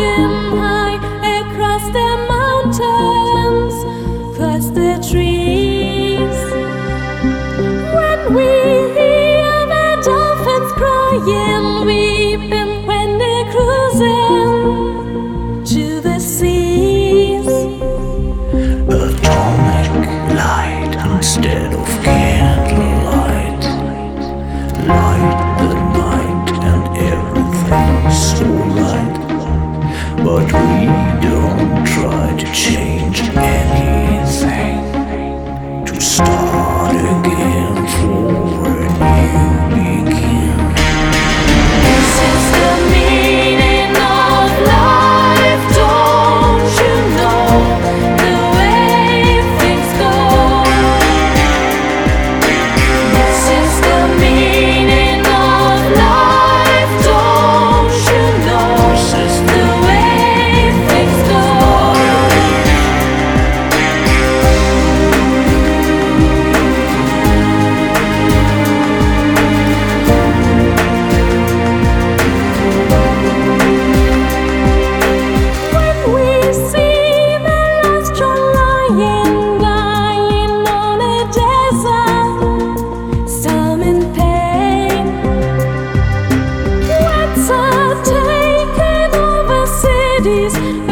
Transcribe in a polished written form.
mountain high, across the mountains, across the trees. When we hear the dolphins crying, weeping when they're cruising to the seas. Atomic light instead of candlelight. Light the night and everything's alright. But we don't try to change anything. To start again for a new begin. This is the meaning of life, don't you know? The way things go. This is the meaning of life, don't you know? The way things go. When we see the last lying, dying on a desert, some in pain, words are taking over cities.